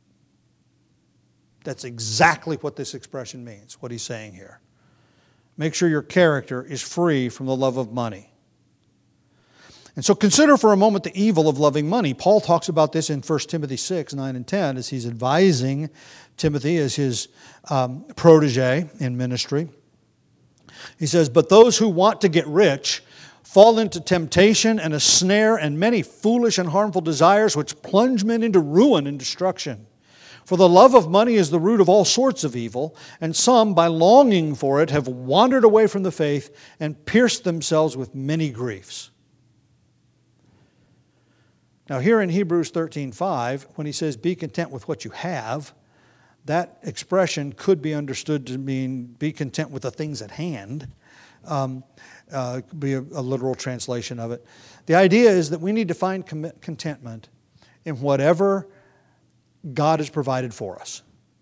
That's exactly what this expression means, what he's saying here. Make sure your character is free from the love of money. And so consider for a moment the evil of loving money. Paul talks about this in First Timothy six, nine, and ten as he's advising Timothy as his um, protege in ministry. He says, but those who want to get rich fall into temptation and a snare and many foolish and harmful desires which plunge men into ruin and destruction. For the love of money is the root of all sorts of evil, and some, by longing for it, have wandered away from the faith and pierced themselves with many griefs. Now here in Hebrews thirteen five, when he says, be content with what you have, that expression could be understood to mean be content with the things at hand. Um, uh, could be a, a literal translation of it. The idea is that we need to find com- contentment in whatever God has provided for us.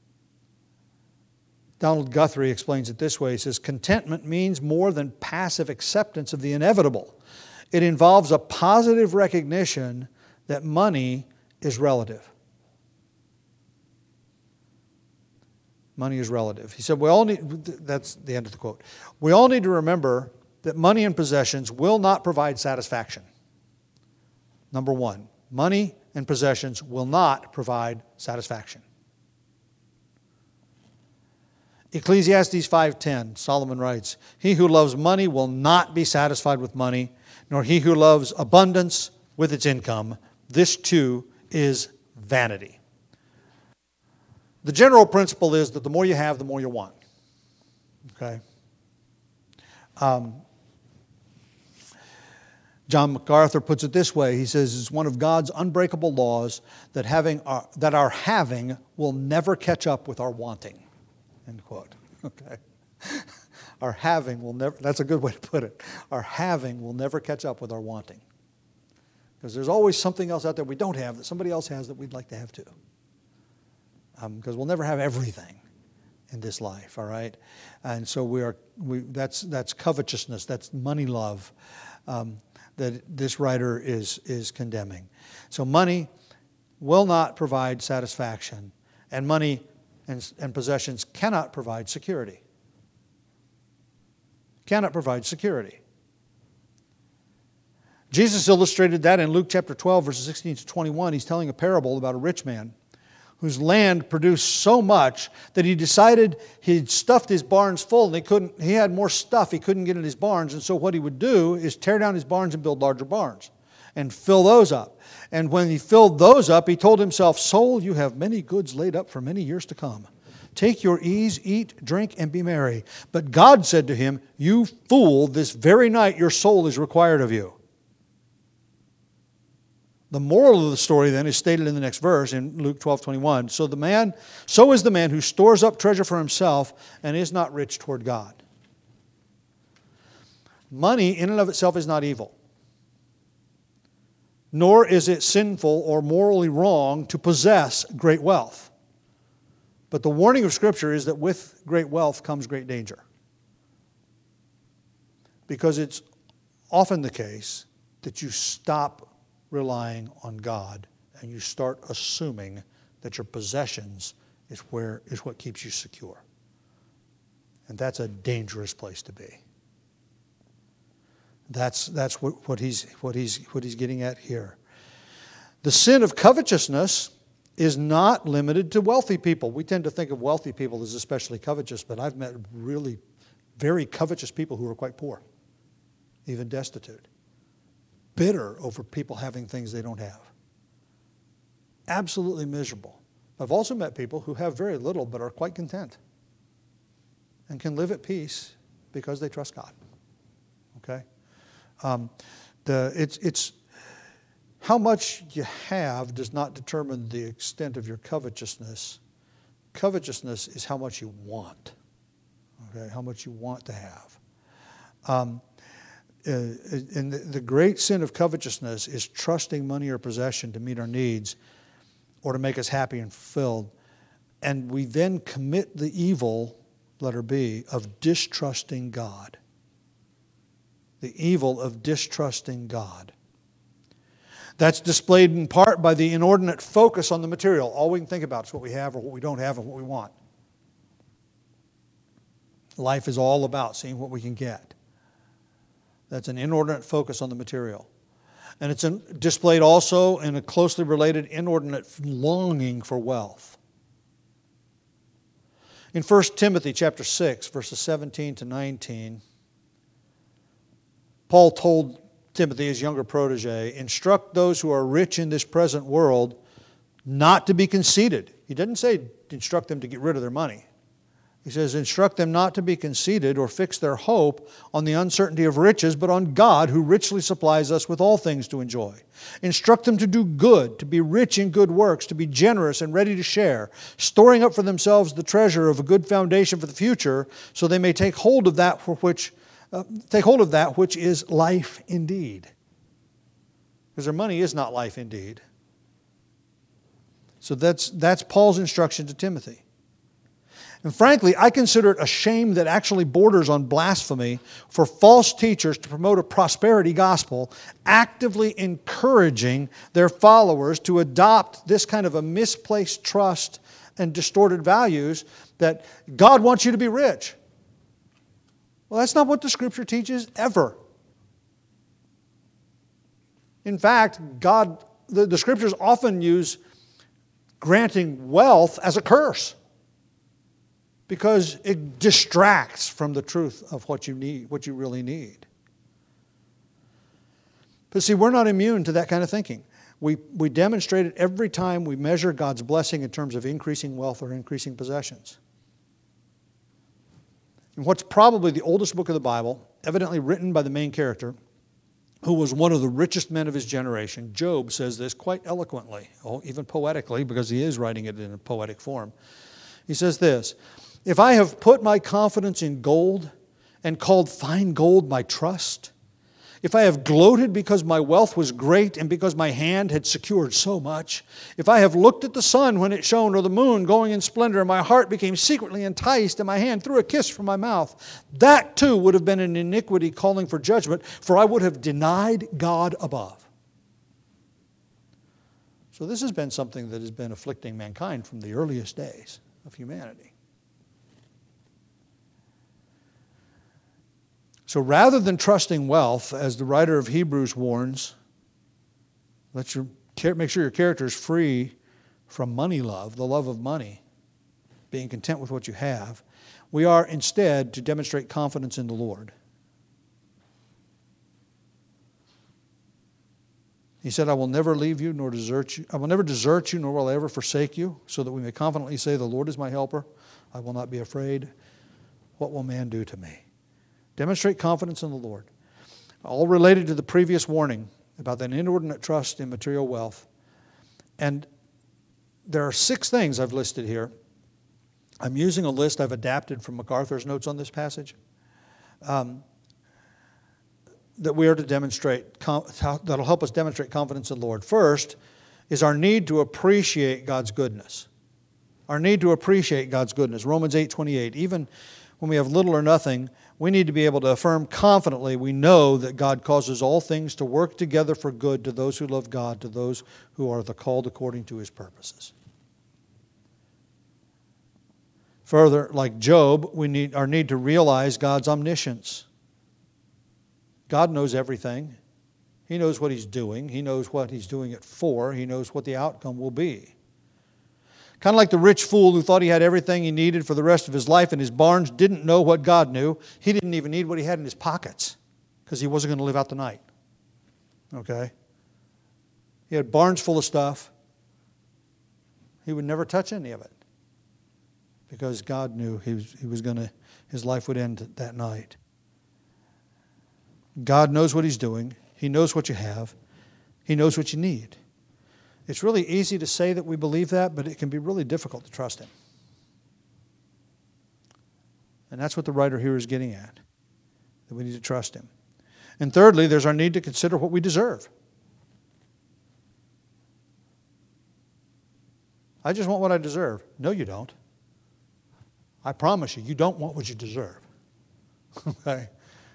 Donald Guthrie explains it this way. He says, contentment means more than passive acceptance of the inevitable. It involves a positive recognition that money is relative. Money is relative. He said, we all need, that's the end of the quote. We all need to remember that money and possessions will not provide satisfaction. Number one, money and possessions will not provide satisfaction. Ecclesiastes five ten, Solomon writes, "He who loves money will not be satisfied with money, nor he who loves abundance with its income. This too is vanity." The general principle is that the more you have, the more you want. Okay? Um, John MacArthur puts it this way. He says, it's one of God's unbreakable laws that having our, that our having will never catch up with our wanting. End quote. Okay. Our having will never, that's a good way to put it. Our having will never catch up with our wanting. Because there's always something else out there we don't have that somebody else has that we'd like to have too. Because um, we'll never have everything in this life, all right? And so we are, we, that's, that's covetousness, that's money love um, that this writer is, is condemning. So money will not provide satisfaction, and money and, and possessions cannot provide security. Cannot provide security. Jesus illustrated that in Luke chapter twelve, verses sixteen to twenty-one. He's telling a parable about a rich man whose land produced so much that he decided he'd stuffed his barns full and he couldn't, he had more stuff he couldn't get in his barns. And so what he would do is tear down his barns and build larger barns and fill those up. And when he filled those up, he told himself, "Soul, you have many goods laid up for many years to come. Take your ease, eat, drink, and be merry." But God said to him, "You fool, this very night your soul is required of you." The moral of the story then is stated in the next verse in Luke twelve twenty-one. So the man, so is the man who stores up treasure for himself and is not rich toward God. Money in and of itself is not evil. Nor is it sinful or morally wrong to possess great wealth. But the warning of Scripture is that with great wealth comes great danger. Because it's often the case that you stop relying on God and you start assuming that your possessions is where is what keeps you secure. And that's a dangerous place to be. That's that's what, what he's what he's what he's getting at here. The sin of covetousness is not limited to wealthy people. We tend to think of wealthy people as especially covetous, but I've met really very covetous people who are quite poor, even destitute. Bitter over people having things they don't have. Absolutely miserable. I've also met people who have very little but are quite content and can live at peace because they trust God. Okay? Um, the, it's, it's how much you have does not determine the extent of your covetousness. Covetousness is how much you want. Okay? How much you want to have. Um, Uh, and the, the great sin of covetousness is trusting money or possession to meet our needs or to make us happy and fulfilled. And we then commit the evil, letter B, of distrusting God. The evil of distrusting God. That's displayed in part by the inordinate focus on the material. All we can think about is what we have or what we don't have and what we want. Life is all about seeing what we can get. That's an inordinate focus on the material. And it's in, displayed also in a closely related inordinate longing for wealth. In First Timothy chapter six, verses seventeen to nineteen, Paul told Timothy, his younger protege, "Instruct those who are rich in this present world not to be conceited." He didn't say instruct them to get rid of their money. He says, "Instruct them not to be conceited or fix their hope on the uncertainty of riches, but on God who richly supplies us with all things to enjoy. Instruct them to do good, to be rich in good works, to be generous and ready to share, storing up for themselves the treasure of a good foundation for the future, so they may take hold of that for which uh, take hold of that which is life indeed." Because their money is not life indeed. So that's that's Paul's instruction to Timothy. And frankly, I consider it a shame that actually borders on blasphemy for false teachers to promote a prosperity gospel, actively encouraging their followers to adopt this kind of a misplaced trust and distorted values that God wants you to be rich. Well, that's not what the Scripture teaches ever. In fact, God the, the scriptures often use granting wealth as a curse because it distracts from the truth of what you need, what you really need. But see, we're not immune to that kind of thinking. We, we demonstrate it every time we measure God's blessing in terms of increasing wealth or increasing possessions. In what's probably the oldest book of the Bible, evidently written by the main character, who was one of the richest men of his generation, Job says this quite eloquently, oh, even poetically, because he is writing it in a poetic form. He says this, "If I have put my confidence in gold and called fine gold my trust, if I have gloated because my wealth was great and because my hand had secured so much, if I have looked at the sun when it shone or the moon going in splendor, and my heart became secretly enticed and my hand threw a kiss from my mouth, that too would have been an iniquity calling for judgment, for I would have denied God above." So this has been something that has been afflicting mankind from the earliest days of humanity. So rather than trusting wealth, as the writer of Hebrews warns, let your, make sure your character is free from money love, the love of money, being content with what you have. We are instead to demonstrate confidence in the Lord. He said, "I will never leave you nor desert you. I will never desert you, nor will I ever forsake you, so that we may confidently say, 'The Lord is my helper. I will not be afraid. What will man do to me?'" Demonstrate confidence in the Lord. All related to the previous warning about that inordinate trust in material wealth. And there are six things I've listed here. I'm using a list I've adapted from MacArthur's notes on this passage um, that we are to demonstrate, that'll help us demonstrate confidence in the Lord. First is our need to appreciate God's goodness. Our need to appreciate God's goodness. Romans eight twenty-eight. Even when we have little or nothing, we need to be able to affirm confidently we know that God causes all things to work together for good to those who love God, to those who are the called according to His purposes. Further, like Job, we need our need to realize God's omniscience. God knows everything. He knows what He's doing. He knows what He's doing it for. He knows what the outcome will be. Kind of like the rich fool who thought he had everything he needed for the rest of his life in his barns, didn't know what God knew. He didn't even need what he had in his pockets because he wasn't going to live out the night. Okay? He had barns full of stuff. He would never touch any of it because God knew he was, he was going to, his life would end that night. God knows what He's doing. He knows what you have. He knows what you need. It's really easy to say that we believe that, but it can be really difficult to trust Him. And that's what the writer here is getting at, that we need to trust Him. And thirdly, there's our need to consider what we deserve. I just want what I deserve. No, you don't. I promise you, you don't want what you deserve. Okay?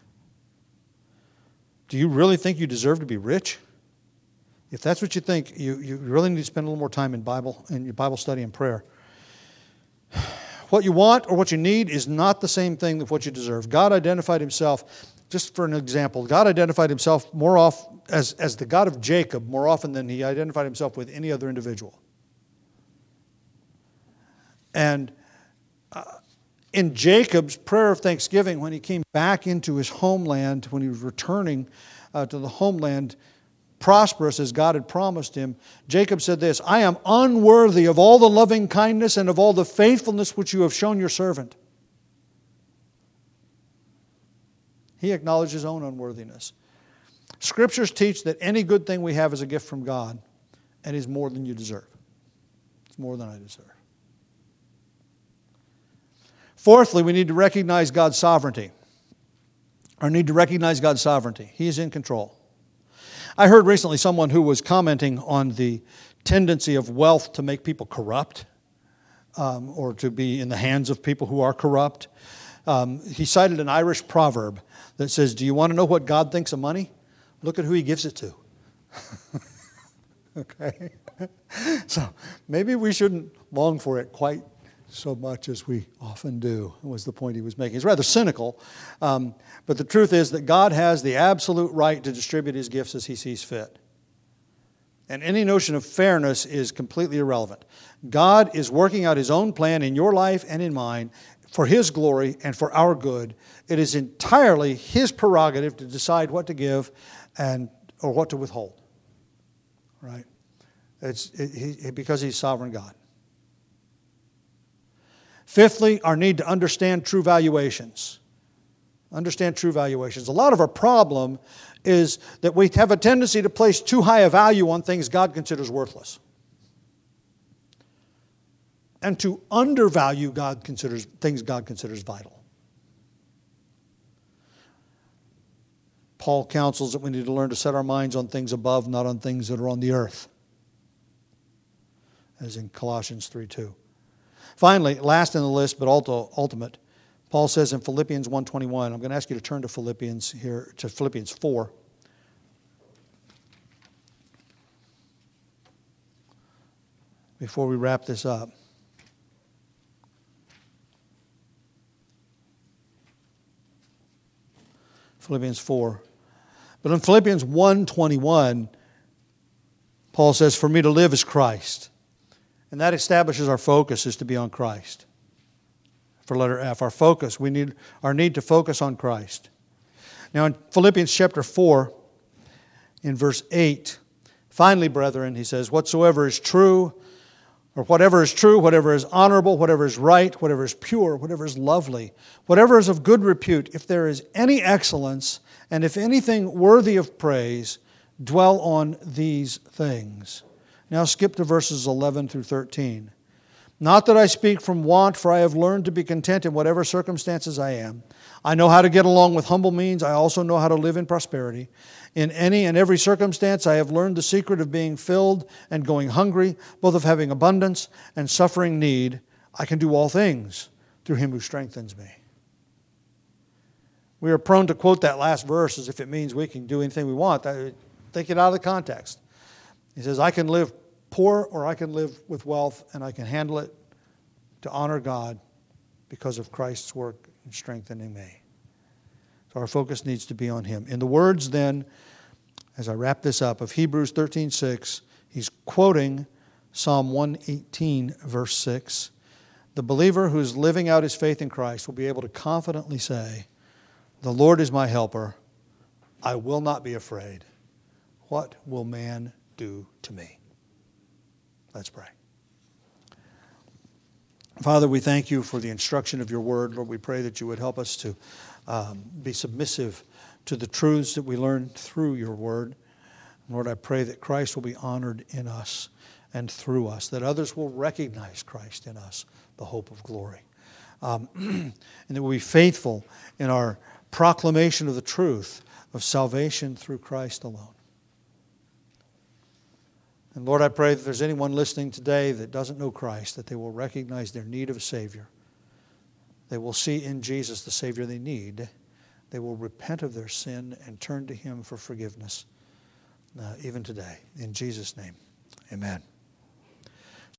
Do you really think you deserve to be rich? If that's what you think, you, you really need to spend a little more time in Bible, in your Bible study and prayer. What you want or what you need is not the same thing as what you deserve. God identified Himself, just for an example, God identified Himself more off as, as the God of Jacob more often than He identified Himself with any other individual. And uh, in Jacob's prayer of thanksgiving, when he came back into his homeland, when he was returning uh, to the homeland, prosperous as God had promised him, Jacob said this, "I am unworthy of all the loving kindness and of all the faithfulness which you have shown your servant." He acknowledged his own unworthiness. Scriptures teach that any good thing we have is a gift from God and is more than you deserve. It's more than I deserve. Fourthly, we need to recognize God's sovereignty. Our need to recognize God's sovereignty. He is in control. I heard recently someone who was commenting on the tendency of wealth to make people corrupt um, or to be in the hands of people who are corrupt. Um, he cited an Irish proverb that says, "Do you want to know what God thinks of money? Look at who He gives it to." Okay? So maybe we shouldn't long for it quite so much as we often do, was the point he was making. It's rather cynical, um, but the truth is that God has the absolute right to distribute His gifts as He sees fit. And any notion of fairness is completely irrelevant. God is working out His own plan in your life and in mine for His glory and for our good. It is entirely His prerogative to decide what to give and or what to withhold. Right? It's it, he, because He's sovereign God. Fifthly, our need to understand true valuations. Understand true valuations. A lot of our problem is that we have a tendency to place too high a value on things God considers worthless. And to undervalue God considers things God considers vital. Paul counsels that we need to learn to set our minds on things above, not on things that are on the earth. As in Colossians three two. Finally, last in the list, but also ultimate, Paul says in Philippians one twenty-one, I'm going to ask you to turn to Philippians here, to Philippians four. Before we wrap this up. Philippians four. But in Philippians one twenty-one, Paul says, for me to live is Christ. And that establishes our focus is to be on Christ. For letter F, our focus, we need our need to focus on Christ. Now in Philippians chapter four, in verse eight, finally, brethren, he says, whatsoever is true, or whatever is true, whatever is honorable, whatever is right, whatever is pure, whatever is lovely, whatever is of good repute, if there is any excellence, and if anything worthy of praise, dwell on these things. Now skip to verses eleven through thirteen. Not that I speak from want, for I have learned to be content in whatever circumstances I am. I know how to get along with humble means. I also know how to live in prosperity. In any and every circumstance, I have learned the secret of being filled and going hungry, both of having abundance and suffering need. I can do all things through Him who strengthens me. We are prone to quote that last verse as if it means we can do anything we want. Take it out of the context. He says, I can live poor or I can live with wealth, and I can handle it to honor God because of Christ's work in strengthening me. So our focus needs to be on Him. In the words then, as I wrap this up, of Hebrews thirteen six, he's quoting Psalm one eighteen, verse six. The believer who is living out his faith in Christ will be able to confidently say, the Lord is my helper. I will not be afraid. What will man do to me? Let's pray. Father, we thank you for the instruction of your word. Lord, we pray that you would help us to um, be submissive to the truths that we learn through your word. Lord, I pray that Christ will be honored in us and through us, that others will recognize Christ in us, the hope of glory. Um, and that we'll be faithful in our proclamation of the truth of salvation through Christ alone. And Lord, I pray that if there's anyone listening today that doesn't know Christ, that they will recognize their need of a Savior. They will see in Jesus the Savior they need. They will repent of their sin and turn to Him for forgiveness, uh, even today. In Jesus' name, amen.